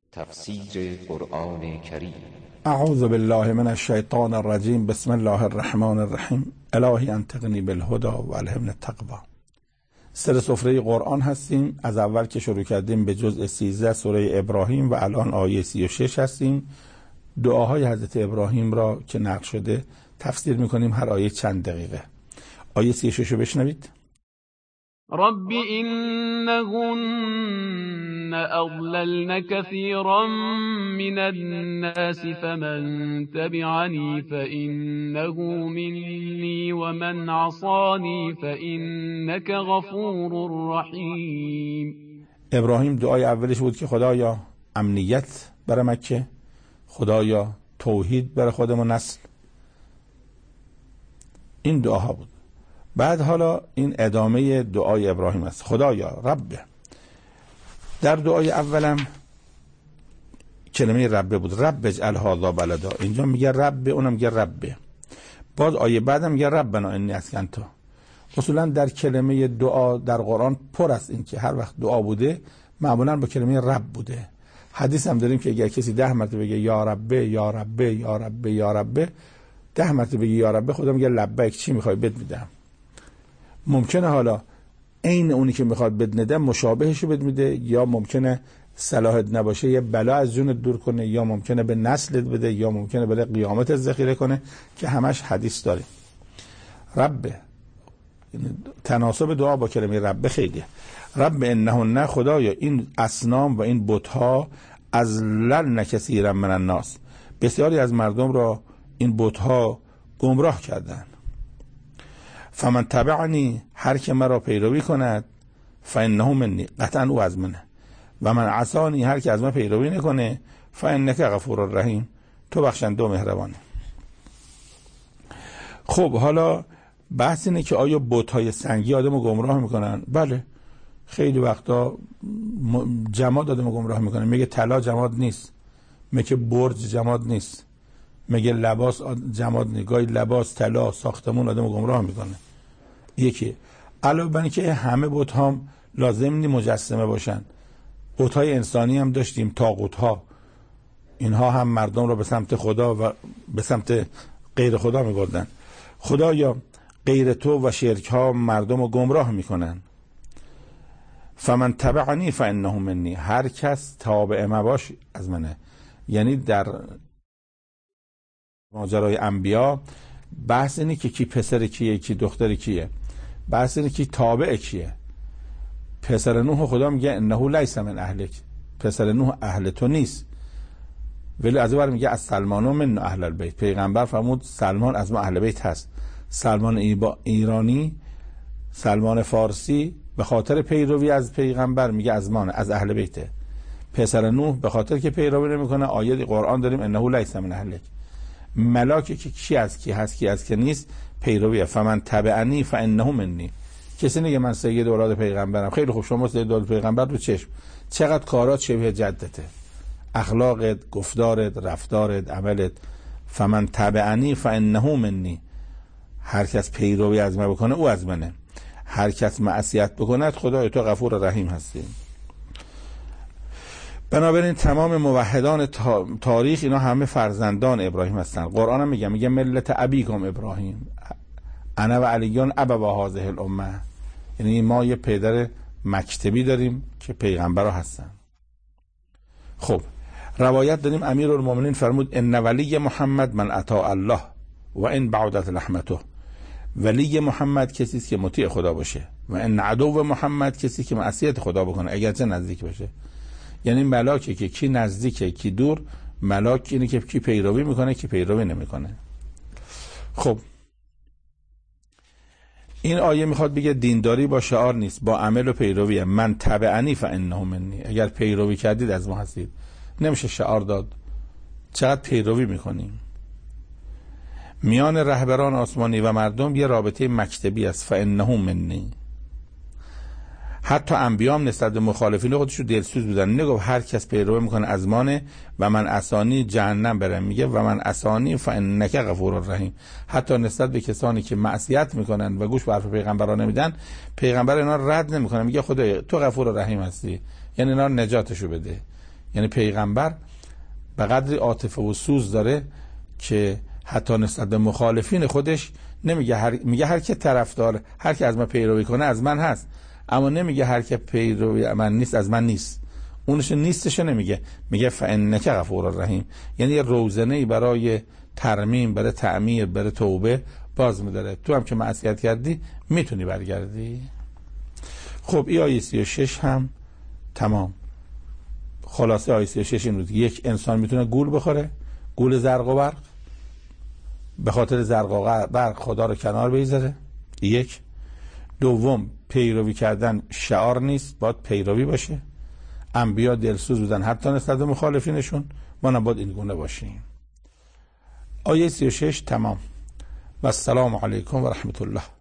تفسیر قرآن کریم. اعوذ بالله من الشیطان الرجیم. بسم الله الرحمن الرحیم. الهی انطقنی بالهدی و الهمنی التقوی. سر سفره قرآن هستیم. از اول که شروع کردیم به جزء 13 سوره ابراهیم و الان آیه 36 هستیم. دعاهای حضرت ابراهیم را که نقل شده تفسیر میکنیم، هر آیه چند دقیقه. آیه 36 رو بشنوید. رب إنهن أضللن كثيرا من الناس فمن تبعني فإنه مني ومن عصاني فإنك غفور رحيم. ابراهیم دعای اولش بود که خدایا امنیت برای مکه، خدایا توحید برای خودم و نسل. این دعاها بود. بعد حالا این ادامه دعای ابراهیم است. خدایا رب. در دعای اولم کلمه رب بود. رب اجعل هذا بلدا. اینجا میگه رب، اونم میگه رب. باز آیه بعدم میگه ربنا انی اسکنت. اصولا در کلمه دعا در قرآن پر است این که هر وقت دعا بوده معمولا با کلمه رب بوده. حدیث هم داریم که اگر کسی 10 مرتبه بگه یا رب یا رب یا رب یا رب، 10 مرتبه بگه یا رب، خدا میگه لبیک، چی میخوای بد میدم. ممکنه حالا عین اونی که میخواد بد نده مشابهشو بد میده، یا ممکنه صلاحت نباشه یه بلا از جونت دور کنه، یا ممکنه به نسلت بده، یا ممکنه برای قیامت ذخیره کنه، که همش حدیث داره. رب، تناسب دعا با کلمه رب خیلیه. رب انهن، خدایا این اصنام و این بت‌ها اضللن کثیرا من الناس، بسیاری از مردم را این بت‌ها گمراه کردند. فمن تبعنی، هر که مرا پیروی کند، فانه منی، قطعا او از منه. و من عصانی، هر که از من پیروی نکنه، فانک غفور رحیم، تو بخشنده و مهربانی. خب حالا بحث اینه که آیا بت‌های سنگی آدمو گمراه میکنن؟ بله، خیلی وقتا جماد آدمو گمراه میکنه. میگه طلا جماد نیست، میگه برج جماد نیست، میگه لباس جماد نیست. گاهی لباس، طلا، ساختمون آدمو گمراه میکنه. یکی علاوه بر اینکه همه بت ها لازم نی مجسمه باشن، بت های انسانی هم داشتیم، طاغوت ها، اینها هم مردم رو به سمت خدا و به سمت غیر خدا میبردن. خدایا غیر تو و شرک ها مردم رو گمراه میکنن. فمن تبعنی فانه منی، هر کس تابع ما باش از منه. یعنی در ماجرای انبیا بحث اینه که کی پسر کیه، کی دختر کیه، بحث اینه که تابع کیه. پسر نوح خدا میگه انه لیس من اهلک، پسر نوح اهل تو نیست، ولی از اون میگه از سلمان من اهل البیت. پیغمبر فرمود سلمان از ما اهل بیت هست. سلمان ایرانی، سلمان فارسی به خاطر پیروی از پیغمبر میگه از ما، از اهل بیته. پسر نوح به خاطر که پیروی نمیکنه، آیه قرآن داریم انه لیس من اهلک. ملاکی که کی از کی هست، کی از کی نیست، پیرویه. فمن تبعنی فانه منی. کسی نگه من سید اولاد پیغمبرم. خیلی خوب، شما سید اولاد پیغمبر رو چشم، چقدر کارات شبیه جدته، اخلاقت، گفتارت، رفتارت، عملت. فمن تبعنی فانه منی، هر کس پیروی از من بکنه او از منه، هر کس معصیت بکند خدای تو غفور رحیم هستی. بنابراین تمام موحدان تاریخ اینا همه فرزندان ابراهیم هستن. قرآن هم میگه ملت ابیکم ابراهیم انا و علیون ابوا هذه الامه. یعنی ما یه پدر مکتبی داریم که پیغمبرها هستن. خب روایت داریم امیرالمومنین فرمود ان ولی محمد من اطاع الله و ان بعدت رحمته. ولی محمد کسی است که مطیع خدا باشه، و ان عدو محمد کسی که معصیت خدا بکنه اگرچه نزدیک باشه. یعنی ملاکه که کی نزدیکه کی دور، ملاک اینه که کی پیروی میکنه کی پیروی نمیکنه. خب این آیه میخواد بگه دینداری با شعار نیست، با عمل و پیرویه. من تبعنی فانه منی، اگر پیروی کردید از ما هستید. نمیشه شعار داد. چقدر پیروی میکنیم. میان رهبران آسمانی و مردم یه رابطه مکتبی است. فانه منی. حتی انبیا هم نسبت به مخالفین خودشو دلسوز بودن. نگفت هر کس پیروی میکنه از مانه و من عصانی جهنم برم، میگه و من عصانی فانک غفور رحیم. حتی نسبت به کسانی که معصیت میکنن و گوش به حرف پیغمبران نمیدن، پیغمبر اینا رد نمیکنه، میگه خدای تو غفور رحیم هستی، یعنی اینا نجاتشو بده. یعنی پیغمبر به قدری عاطفه و سوز داره که حتی نسبت به مخالفین خودش نمیگه میگه هر که طرفدار، هر که از من پیروی کنه از من هست، اما نمیگه هر که پیروی من نیست از من نیست. اونش نیستش نمیگه، میگه فانک غفور رحیم. یعنی یه روزنه‌ای برای ترمیم، برای تعمیر، برای توبه باز می‌داره. تو هم که معصیت کردی میتونی برگردی. خب این آیه 36 هم تمام. خلاصه آیه 36 این بود: یک انسان میتونه گول بخوره، گول زرق و برق، به خاطر زرق و برق خدا رو کنار بگذاره. یک. دوم، پیروی کردن شعار نیست، باید پیروی باشه. انبیا دلسوز بودن حتی نسبت به مخالفینشون، ما نباید این گونه باشیم. آیه 36 تمام. و السلام علیکم و رحمت الله.